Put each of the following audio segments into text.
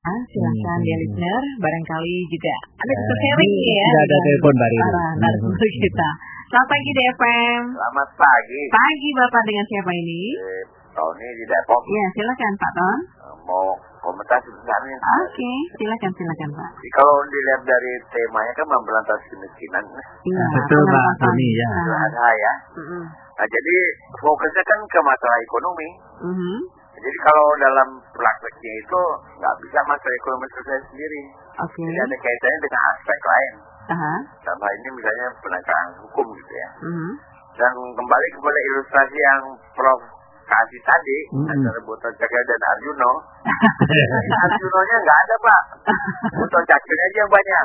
Silakan dia listener, barangkali juga ada bisa sharing ya. Tidak ada telepon dari narasumber kita. Selamat pagi DFM. Selamat pagi. Pagi Bapak, dengan siapa ini? Tony di Depok. Ya, silakan Pak Ton. Mau komentar sebenarnya. Oke, silakan Pak. Kalau dilihat dari temanya kan memberantas kemiskinan. Iya, betul Pak Tony ya. Ada ya. Nah, jadi fokusnya kan ke masalah ekonomi. Jadi kalau dalam prakteknya itu nggak bisa masalah ekonomi selesai sendiri. Jadi ada kaitannya dengan aspek lain. Dalam hal ini misalnya penegakan hukum gitu ya. Dan kembali kepada ilustrasi yang Prof kasih tadi antara Buto Cakil dan Arjuno. Arjunonya nggak ada Pak. Buto Cakilnya aja yang banyak.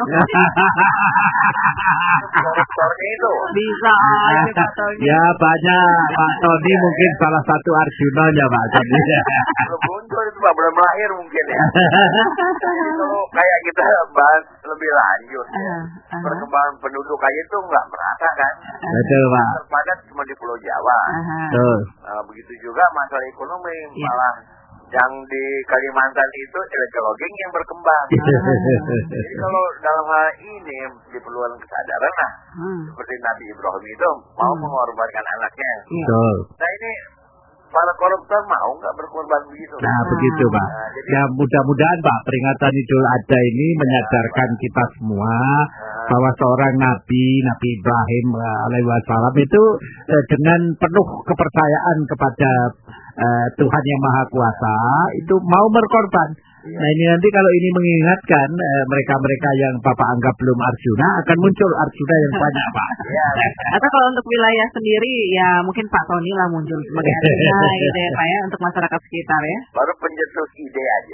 Koruptornya itu. Bisa Pak Tony. Ya banyak. Pak Tony mungkin salah satu Arjunonya Pak Tony. Belum muncul itu Pak, belum lahir mungkin ya. Jadi kalau kayak kita bahas lebih lanjut ya. Perkembangan penduduk aja itu nggak merata kan. Betul Pak. Terpadat cuma di Pulau Jawa. Betul. Begitu juga masalah ekonomi, malah yang di Kalimantan itu elektro-logging yang berkembang. Jadi kalau dalam hal ini diperlukan kesadaran lah, seperti Nabi Ibrahim itu mau mengorbankan anaknya. Betul. Nah ini para koruptor mau nggak berkorban begitu? Nah begitu Pak. Ya mudah-mudahan Pak peringatan Idul Adha ini menyadarkan kita semua bahwa seorang Nabi Ibrahim alaihissalam itu dengan penuh kepercayaan kepada Tuhan yang Maha Kuasa itu mau berkorban. Nah ini nanti kalau ini mengingatkan mereka-mereka yang Bapak anggap belum Arjuna akan muncul Arjuna yang banyak Pak. Atau kalau untuk wilayah sendiri ya mungkin Pak Tony lah muncul sebagai Arjuna gitu ya Pak ya, untuk masyarakat sekitar ya. Baru pencetus ide aja.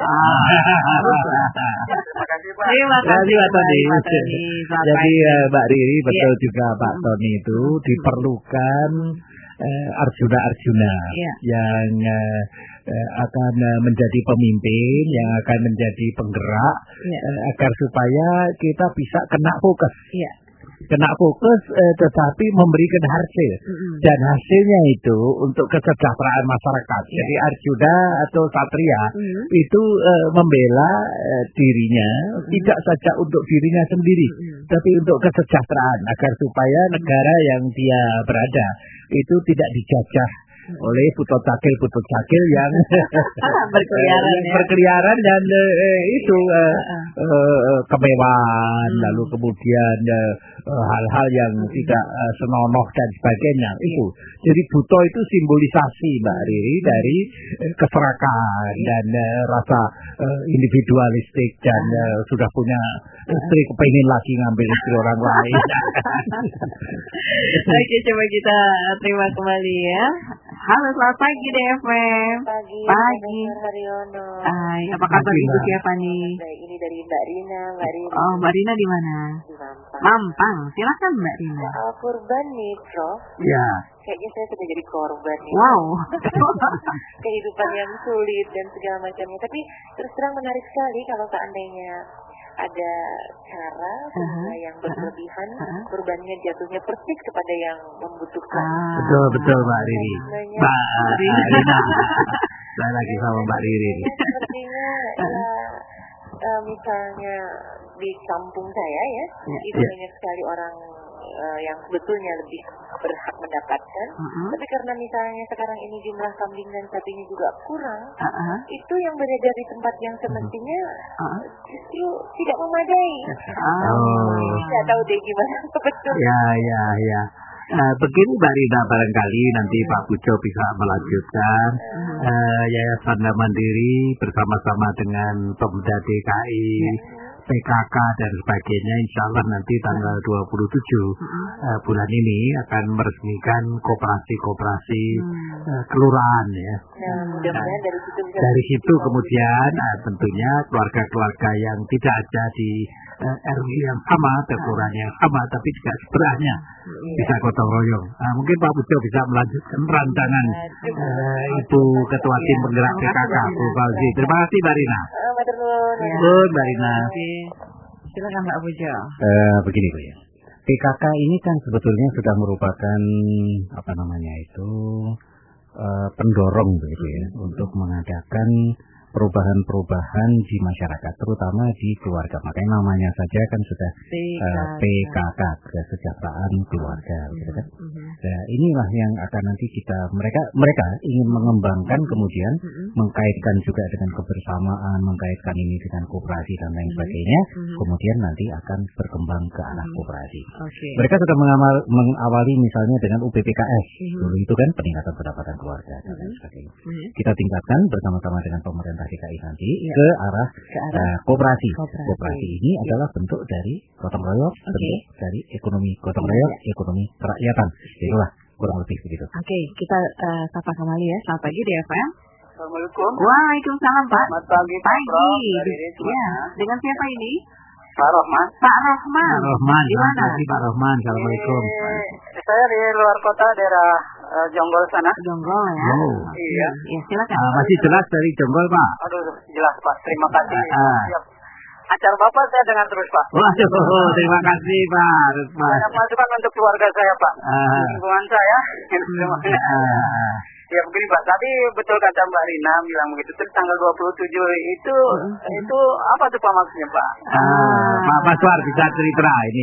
Terima kasih Pak Tony. Jadi Mbak Riri betul juga Pak Tony itu diperlukan Arjuna yang akan menjadi pemimpin, yang akan menjadi penggerak, agar supaya kita bisa kena fokus. Tetapi memberikan hasil. Dan hasilnya itu untuk kesejahteraan masyarakat. Jadi Arjuna atau Satria itu membela dirinya, tidak saja untuk dirinya sendiri, tapi untuk kesejahteraan, agar supaya negara yang dia berada itu tidak dijajah oleh Buto Cakil yang berkeliaran dan itu kemewahan, lalu kemudian hal-hal yang tidak senonoh dan sebagainya itu. Jadi Buto itu simbolisasi Mbak Riri dari keserakahan dan rasa individualistik dan sudah punya istri kepengen lagi ngambil istri orang lain. Oke, coba kita terima kembali ya. Halo, selamat pagi DFM. Pagi. Haryono. Apa kabar Ibu siapa nih? Baik, ini dari Mbak Rina. Oh, Mbak Rina di mana? Di Mampang. Mampang. Silakan Mbak Rina. Kurban nih, Prof. Ya. Kayaknya saya sudah jadi korban nih. Wow. Kehidupan yang sulit dan segala macamnya. Tapi terus terang menarik sekali kalau seandainya ada cara yang berlebihan, kurbannya jatuhnya persis kepada yang membutuhkan. Betul Mbak Riri. Mbak Rina. Saya lagi sama Mbak Riri. Sepertinya misalnya di kampung saya ya, itu banyak sekali orang yang sebetulnya lebih berhak mendapatkan, tapi karena misalnya sekarang ini jumlah kambing dan sapinya juga kurang, itu yang beredar di tempat yang semestinya justru tidak memadai. Tidak tahu deh gimana betul. Ya. Begini Mbak Rina, barangkali nanti Pak Pujo bisa melanjutkan. Yayasan Mandiri bersama-sama dengan Pemda DKI, PKK dan sebagainya, insya Allah nanti tanggal 27 bulan ini akan meresmikan koperasi kelurahan ya. Dari situ kemudian tentunya keluarga-keluarga yang tidak ada di RW yang sama, kelurahan yang sama, tapi juga sebelahnya bisa gotong royong. Mungkin Pak Pujo bisa melanjutkan rancangan Ibu Ketua Tim Penggerak PKK Bu Fauzi. Terima kasih Mbak Rina. Mbak Rina. Silakan Pak Pujo. Begini Bu ya. PKK ini kan sebetulnya sudah merupakan pendorong begitu ya untuk mengadakan perubahan-perubahan di masyarakat, terutama di keluarga. Makanya namanya saja kan sudah PKK, kesejahteraan keluarga, gitu kan. Nah, inilah yang akan nanti mereka ingin mengembangkan, kemudian mengkaitkan juga dengan kebersamaan, mengkaitkan ini dengan koperasi dan lain sebagainya. Kemudian nanti akan berkembang ke arah koperasi. Mereka sudah mengawali misalnya dengan UPPKS, dulu itu kan peningkatan pendapatan keluarga dan lain sebagainya. Kita tingkatkan bersama-sama dengan pemerintah DKI nanti ke arah koperasi. Koperasi ini adalah bentuk dari gotong royong, bentuk dari ekonomi gotong royong, ekonomi kerakyatan. Itulah kurang lebih begitu. Kita sapa kembali ya. Selamat pagi di FM. Assalamualaikum. Waalaikumsalam Pak. Selamat pagi. Ya, dengan siapa ini? Pak Rohman. Pak Rohman. Di mana? Pak Rohman. Assalamualaikum. Saya di luar kota, daerah Jonggol sana. Jonggol ya. Iya. Ya, silakan. Masih jelas dari Jonggol, Pak. Aduh, jelas Pak. Terima kasih. Siap. Acara Bapak saya dengar terus Pak. Waduh, terima kasih Pak. Banyak masukan untuk keluarga saya Pak. Lingkungan saya. Terima kasih. Ya begini Pak, tadi betul kata Mbak Rina bilang begitu, terus tanggal 27 itu apa tuh Pak maksudnya Pak? Pak Paswar bisa cerita ini.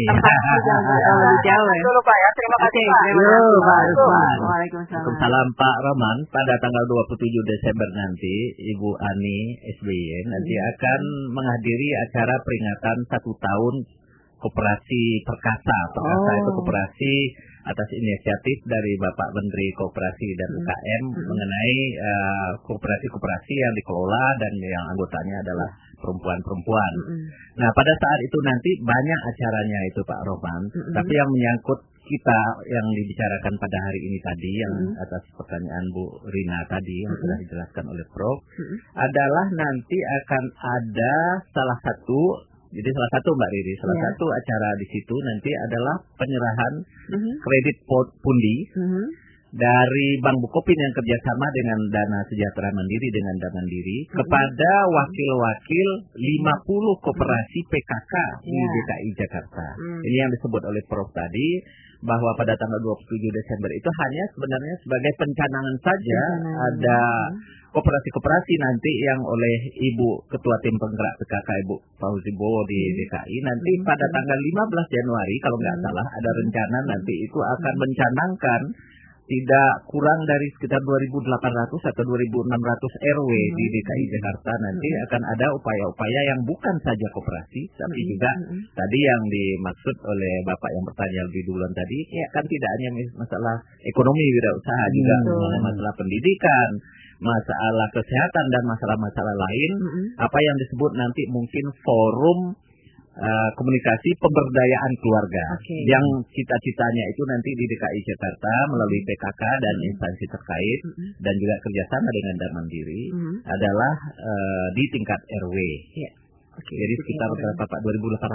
Dulu Pak ya, terima kasih Pak. Waalaikumsalam Pak Roman. Pada tanggal 27 Desember nanti Ibu Ani SBY nanti akan menghadiri acara peringatan 1 tahun Koperasi Perkasa. Perkasa itu koperasi atas inisiatif dari Bapak Menteri Koperasi dan UKM mengenai koperasi-koperasi yang dikelola dan yang anggotanya adalah perempuan-perempuan. Nah, pada saat itu nanti banyak acaranya itu Pak Roman, tapi yang menyangkut kita yang dibicarakan pada hari ini tadi, yang atas pertanyaan Bu Rina tadi yang sudah dijelaskan oleh Prof, adalah nanti akan ada salah satu Mbak Riri, salah satu acara di situ nanti adalah penyerahan kredit pundi dari Bank Bukopin yang kerjasama dengan Dana Sejahtera Mandiri dengan Dana Mandiri kepada wakil-wakil 50 koperasi PKK di DKI Jakarta. Ini yang disebut oleh Prof tadi, bahwa pada tanggal 27 Desember itu hanya sebenarnya sebagai pencanangan saja. Ada koperasi-koperasi nanti yang oleh Ibu Ketua Tim Penggerak PKK Ibu Fauzi Bowo di DKI nanti pada tanggal 15 Januari kalau nggak salah ada rencana nanti itu akan mencanangkan tidak kurang dari sekitar 2.800 atau 2.600 RW di DKI Jakarta nanti akan ada upaya-upaya yang bukan saja koperasi, tapi juga tadi yang dimaksud oleh Bapak yang bertanya lebih duluan tadi, kan tidak hanya masalah ekonomi wirausaha, juga masalah pendidikan, masalah kesehatan dan masalah-masalah lain, apa yang disebut nanti mungkin forum komunikasi pemberdayaan keluarga yang cita-citanya itu nanti di DKI Jakarta melalui PKK dan instansi terkait dan juga kerjasama dengan Dana Mandiri adalah di tingkat RW. Jadi sekitar berapa Pak? 2.800,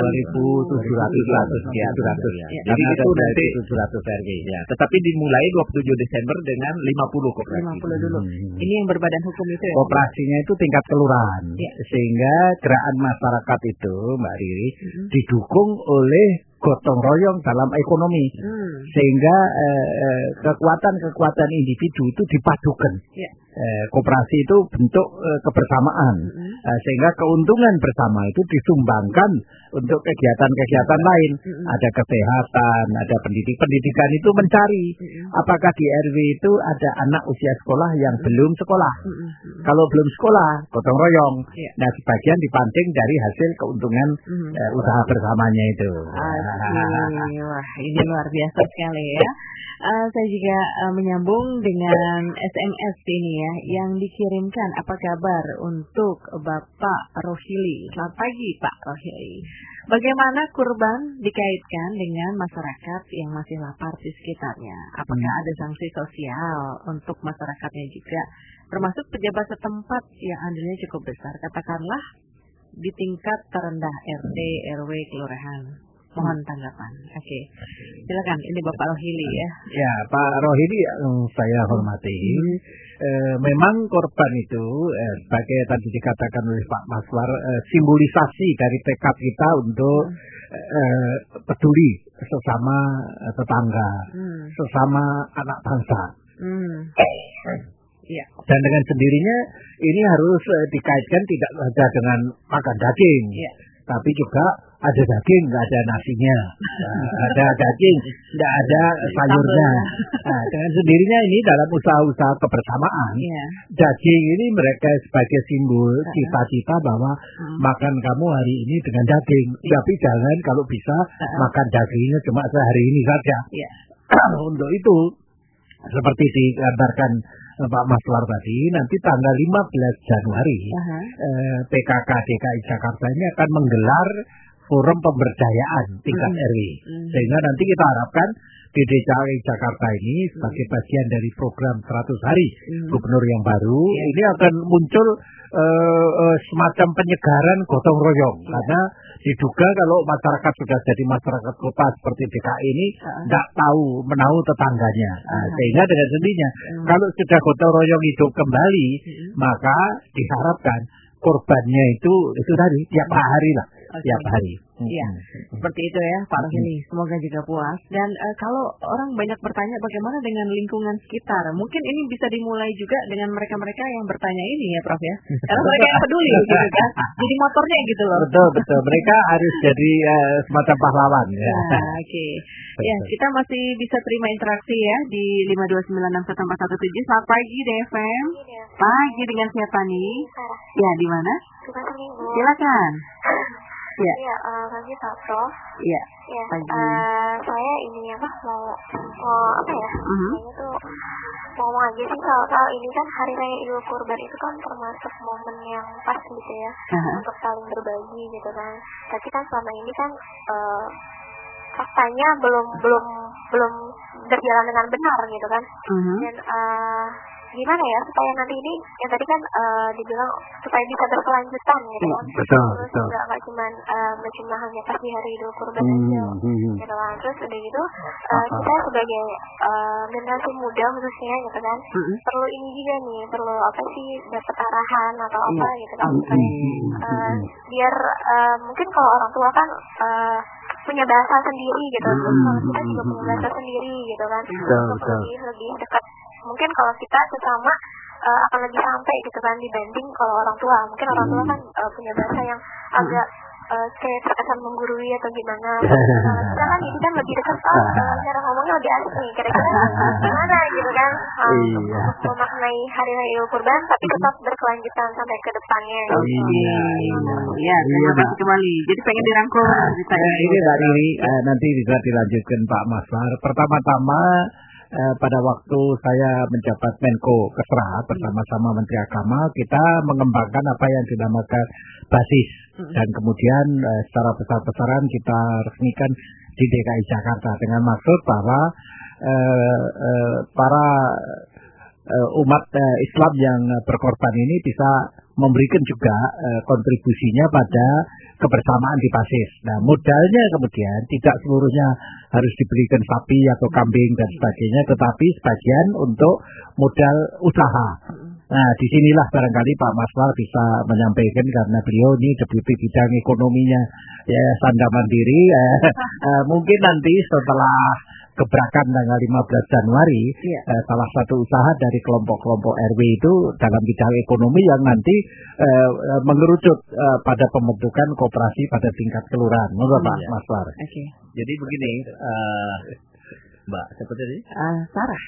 1.700 sekian. Jadi itu nanti 700 RW. Ya. Tetapi dimulai 27 Desember dengan 50 koperasi. 50 dulu. Ini yang berbadan hukum itu ya? Koperasinya itu tingkat kelurahan. Sehingga gerakan masyarakat itu, Mbak Riri, didukung oleh gotong royong dalam ekonomi, sehingga kekuatan-kekuatan individu itu dipadukan. Koperasi itu bentuk kebersamaan, sehingga keuntungan bersama itu disumbangkan untuk kegiatan-kegiatan lain. Ada kesehatan, ada pendidikan itu mencari apakah di RW itu ada anak usia sekolah yang belum sekolah. Kalau belum sekolah, gotong royong. Nah, sebagian dipancing dari hasil keuntungan usaha bersamanya itu. Wah, ini luar biasa sekali ya. Saya juga menyambung dengan SMS ini ya, yang dikirimkan. Apa kabar untuk Bapak Rohili? Selamat pagi Pak Rohili. Bagaimana kurban dikaitkan dengan masyarakat yang masih lapar di sekitarnya? Apakah ada sanksi sosial untuk masyarakatnya juga, termasuk pejabat setempat yang andilnya cukup besar, katakanlah di tingkat terendah RT, RW, kelurahan? Mohon tanggapan. Silakan. Ini Bapak Rohili ya. Ya, Pak Rohili saya hormati. Memang korban itu sebagai tadi dikatakan oleh Pak Maswar, simbolisasi dari tekad kita untuk peduli sesama tetangga, sesama anak bangsa. Dan dengan sendirinya ini harus dikaitkan tidak saja dengan makan daging, tapi juga ada daging, nggak ada nasinya, ada daging, nggak ada sayurnya. Nah, dengan sendirinya ini dalam usaha-usaha kebersamaan, daging ini mereka sebagai simbol cita-cita bahwa makan kamu hari ini dengan daging, tapi jangan kalau bisa makan dagingnya cuma sehari ini saja. Untuk itu, seperti digambarkan Pak Maslar tadi, nanti tanggal 15 Januari PKK DKI Jakarta ini akan menggelar forum pemberdayaan tingkat RW. Sehingga nanti kita harapkan di DKI Jakarta ini sebagai bagian dari program 100 hari gubernur yang baru, ini akan muncul semacam penyegaran gotong royong. Karena diduga kalau masyarakat sudah jadi masyarakat kota seperti DKI ini tidak tahu menahu tetangganya. Sehingga dengan sendirinya kalau sudah gotong royong hidup kembali, maka diharapkan korbannya itu tadi tiap hari lah. Tiap hari. Iya, seperti itu ya Pak Rohini. Semoga juga puas. Dan kalau orang banyak bertanya bagaimana dengan lingkungan sekitar, mungkin ini bisa dimulai juga dengan mereka-mereka yang bertanya ini ya Prof ya. Karena mereka yang peduli gitu kan. Jadi motornya gitu loh. Betul. Mereka harus jadi semacam pahlawan ya. Oke. Ya, kita masih bisa terima interaksi ya di 5296117. Selamat pagi DFM. Pagi dengan siapa nih? Ya, di mana? Silakan. Ya, pagi Pak Prof. Iya. Ya, pagi. Saya ini mau apa ya? Kayaknya tuh mau aja sih kalau ini kan Hari Raya Idul Kurban itu kan termasuk momen yang pas gitu ya untuk saling berbagi gitu kan. Tapi kan selama ini kan faktanya belum berjalan dengan benar gitu kan. Dan gimana ya supaya nanti ini yang tadi kan dibilang supaya bisa berkelanjutan gitu kan. Terus juga nggak cuma hanya pas di hari Idul Kurban aja gitu kan. Terus udah gitu kita sebagai generasi muda khususnya gitu kan perlu ini juga nih, perlu apa sih, dapat arahan atau apa gitu kan supaya biar mungkin kalau orang tua kan punya bahasa sendiri gitu, terus kalau kita juga punya bahasa sendiri gitu kan, untuk lebih dekat. Mungkin kalau kita sesama akan lebih sampai gitu kan dibanding kalau orang tua. Mungkin orang tua kan punya bahasa yang agak kayak terkesan menggurui atau gimana. Kita kan ini kan lebih dekat, cara ngomongnya lebih asik nih. Kira-kira gimana gitu kan untuk memaknai Hari Raya Idul Kurban tapi tetap berkelanjutan sampai ke depannya. Iya, terima kasih kembali. Jadi pengen dirangkul. Ini Mbak Riri, nanti bisa dilanjutkan Pak Maslar. Pertama-tama pada waktu saya menjabat Menko Kesra bersama-sama Menteri Agama, kita mengembangkan apa yang dinamakan basis dan kemudian secara besar-besaran kita resmikan di DKI Jakarta dengan maksud bahwa para umat Islam yang berkorban ini bisa memberikan juga kontribusinya pada kebersamaan di basis. Nah, modalnya kemudian tidak seluruhnya harus diberikan sapi atau kambing dan sebagainya, tetapi sebagian untuk modal usaha. Nah, disinilah barangkali Pak Maslar bisa menyampaikan karena beliau ini deputi bidang ekonominya Yayasan Mandiri. Mungkin nanti setelah gebrakan tanggal 15 Januari, salah satu usaha dari kelompok-kelompok RW itu dalam bidang ekonomi yang nanti mengerucut pada pembentukan koperasi pada tingkat kelurahan. Menurut Pak Maslar. Jadi begini, Mbak, siapa tadi? Sarah.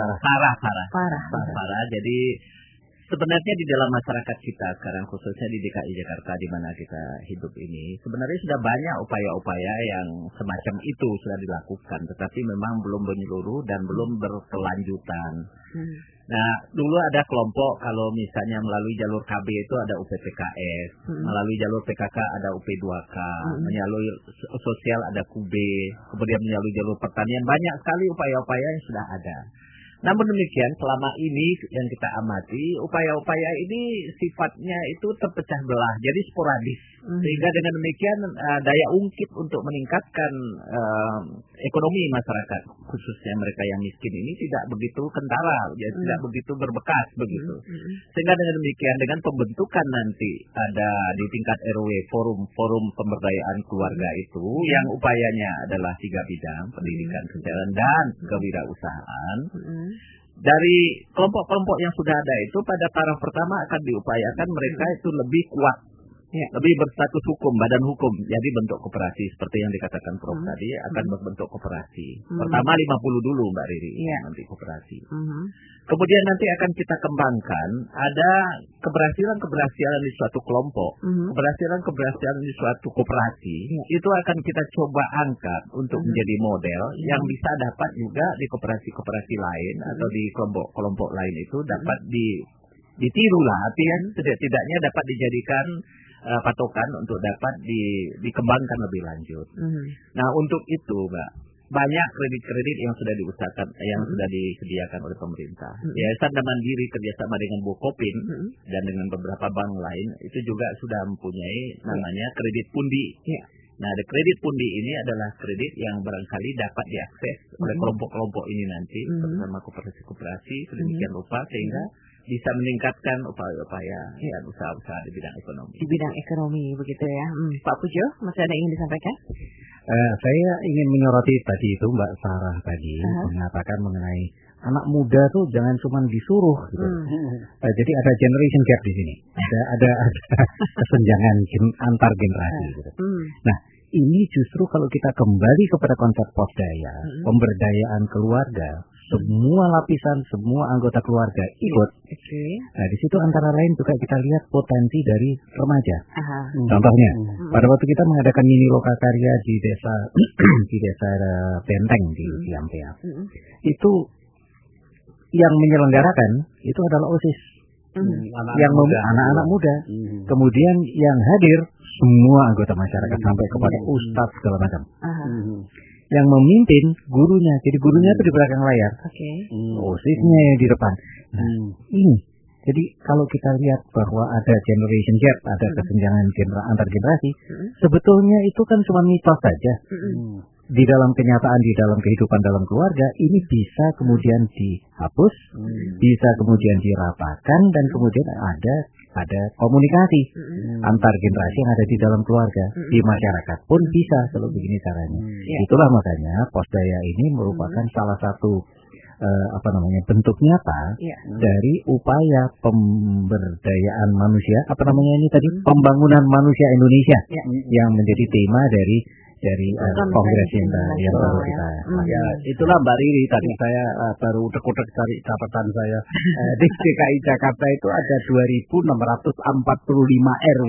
Sarah. Jadi sebenarnya di dalam masyarakat kita sekarang, khususnya di DKI Jakarta di mana kita hidup ini, sebenarnya sudah banyak upaya-upaya yang semacam itu sudah dilakukan, tetapi memang belum menyeluruh dan belum berkelanjutan. Nah, dulu ada kelompok, kalau misalnya melalui jalur KB itu ada UPPKS, melalui jalur PKK ada UP2K, melalui sosial ada QB, kemudian melalui jalur pertanian, banyak sekali upaya-upaya yang sudah ada. Namun demikian, selama ini yang kita amati, upaya-upaya ini sifatnya itu terpecah belah, jadi sporadis. Sehingga dengan demikian daya ungkit untuk meningkatkan ekonomi masyarakat, khususnya mereka yang miskin ini tidak begitu kentara, jadi tidak begitu berbekas begitu. Sehingga dengan demikian, dengan pembentukan nanti ada di tingkat RW forum pemberdayaan keluarga itu, yang upayanya adalah 3 bidang, pendidikan, kesehatan, dan kewirausahaan. dari kelompok-kelompok yang sudah ada itu pada taraf pertama akan diupayakan mereka itu lebih kuat, lebih berstatus hukum, badan hukum, jadi bentuk koperasi seperti yang dikatakan Prof tadi akan berbentuk koperasi. Pertama 50 dulu Mbak Riri, nanti koperasi. Kemudian nanti akan kita kembangkan ada keberhasilan di suatu kelompok, keberhasilan di suatu koperasi, itu akan kita coba angkat untuk menjadi model yang bisa dapat juga di koperasi-koperasi lain atau di kelompok-kelompok lain itu dapat ditiru lah, artinya tidak-tidaknya dapat dijadikan patokan untuk dapat dikembangkan lebih lanjut. Nah, untuk itu, Mbak, banyak kredit-kredit yang sudah diusahakan, yang sudah disediakan oleh pemerintah. Yayasan Mandiri kerjasama dengan Bukopin dan dengan beberapa bank lain itu juga sudah mempunyai namanya kredit pundi. Nah, kredit pundi ini adalah kredit yang barangkali dapat diakses oleh kelompok-kelompok ini nanti bersama koperasi-koperasi sedemikian rupa sehingga bisa meningkatkan upaya-upaya dan usaha-usaha di bidang ekonomi. Di bidang ekonomi begitu ya. Pak Pujo, masih ada yang ingin disampaikan? Saya ingin menyoroti tadi itu Mbak Sarah tadi mengatakan mengenai anak muda tuh jangan cuma disuruh gitu. Jadi ada generation gap di sini. Ada kesenjangan antar generasi gitu. Nah, ini justru kalau kita kembali kepada konsep posdaya, pemberdayaan keluarga, semua lapisan, semua anggota keluarga ikut. Nah, di situ antara lain juga kita lihat potensi dari remaja. Contohnya, pada waktu kita mengadakan mini lokakarya di desa Benteng di Ampea, itu yang menyelenggarakan itu adalah OSIS, anak-anak muda. Kemudian yang hadir semua anggota masyarakat sampai kepada ustadz segala macam. Yang memimpin gurunya, jadi gurunya itu di belakang layar, OSISnya yang di depan. Ini, jadi kalau kita lihat bahwa ada generation gap, ada kesenjangan antar generasi, sebetulnya itu kan cuma mitos saja. Di dalam kenyataan, di dalam kehidupan dalam keluarga, ini bisa kemudian dihapus, bisa kemudian diratakan, dan kemudian ada komunikasi antar generasi yang ada di dalam keluarga, di masyarakat pun bisa kalau begini caranya. Itulah makanya posdaya ini merupakan salah satu bentuk nyata dari upaya pemberdayaan manusia, pembangunan manusia Indonesia yang menjadi tema dari kongres yang baru kita. Ya, itulah Mbak Riri tadi saya baru utek-utek cari catatan saya. Di DKI Jakarta itu ada 2.645 RW.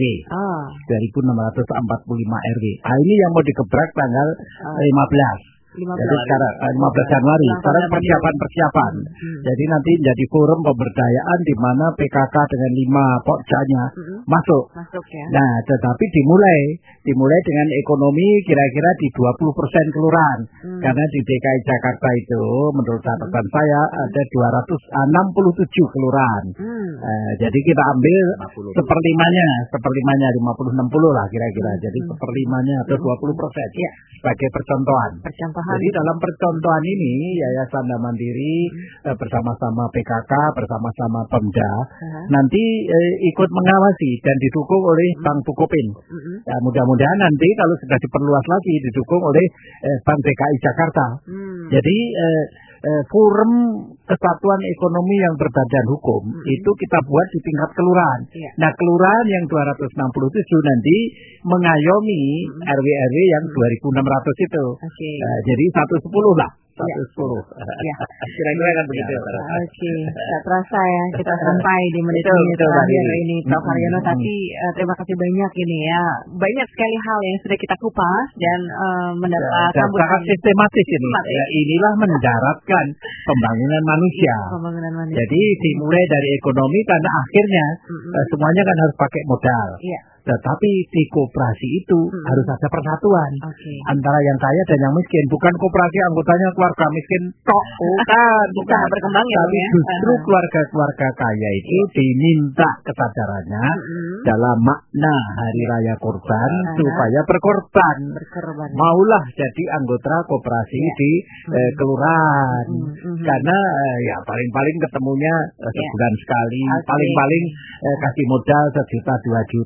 2.645 RW. Nah, ini yang mau digebrak tanggal 15. Jadi sekarang 15 Januari, sekarang persiapan. Jadi nanti jadi forum pemberdayaan di mana PKK dengan 5 pokjanya masuk ya. Nah, tetapi dimulai dengan ekonomi kira-kira di 20% kelurahan. Karena di DKI Jakarta itu menurut catatan saya ada 267 kelurahan. Jadi kita ambil seperlimanya 50-60 lah kira-kira. Jadi seperlimanya atau 20% sebagai percontohan. Jadi dalam percontohan ini Yayasan Mandiri bersama-sama PKK, bersama-sama Pemda nanti ikut mengawasi dan didukung oleh Bank Bukopin. Ya, mudah-mudahan nanti kalau sudah diperluas lagi didukung oleh Bank DKI Jakarta. Jadi forum kesatuan ekonomi yang berbadan hukum itu kita buat di tingkat kelurahan. Nah, kelurahan yang 267 nanti mengayomi RW-RW yang 2.600 itu. Jadi 110 lah. 110. Kira-kira kan begitu. Tak terasa ya kita sampai di menit-menit terakhir ini Prof Haryono. Tapi terima kasih banyak ini ya. Banyak sekali hal yang sudah kita kupas dan mendapat sangat sistematis ini. Ya, inilah mendaratkan pembangunan manusia. Jadi dimulai dari ekonomi karena akhirnya semuanya kan harus pakai modal. Tetapi di koperasi itu harus ada persatuan antara yang kaya dan yang miskin. Bukan koperasi anggotanya keluarga miskin tok, bukan berkembang ya. Tapi justru keluarga kaya itu diminta kesadarannya dalam makna Hari Raya Kurban supaya berkorban. Maulah jadi anggota koperasi di kelurahan. Karena ya paling-paling ketemunya sebulan sekali, paling-paling kasih modal 1 juta 2 juta sehingga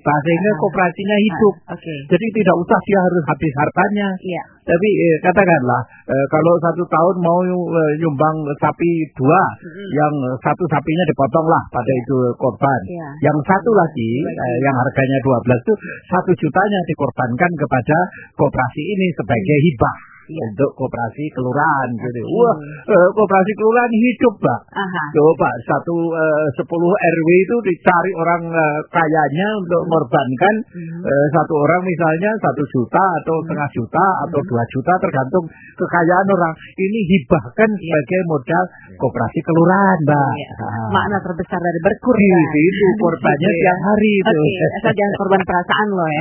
supaya koperasinya hidup. Jadi tidak usah dia harus habis hartanya. Tapi katakanlah kalau 1 tahun mau nyumbang sapi 2, yang 1 sapinya dipotong lah pada itu korban. Yang 1 lagi yang harganya 12 itu 1 jutanya dikorbankan kepada koperasi ini sebagai hibah. Untuk koperasi kelurahan gitu. Wah, koperasi kelurahan hidup, Pak. Coba 10 RW itu dicari orang kayanya untuk mengorbankan 1 orang misalnya 1 juta atau setengah juta atau 2 juta tergantung kekayaan orang. Ini hibahkan sebagai modal koperasi kelurahan, Mbak. Makna terbesar dari berkurban. Itu korbannya tiap hari itu. Asal jangan korban perasaan lo ya.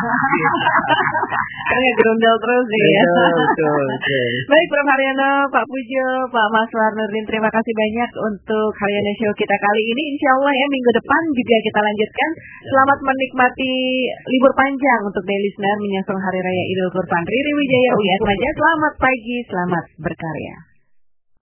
Karena gerundel terus ya. Baik, Prof. Haryono, Pak Pujo, Pak Maswar Nurdin, terima kasih banyak untuk Haryono Show kita kali ini. Insya Allah ya minggu depan juga kita lanjutkan. Selamat menikmati libur panjang untuk daily listener menyusul Hari Raya Idul Kurban. Riri Wijaya, Uyas Maja, selamat pagi, selamat berkarya.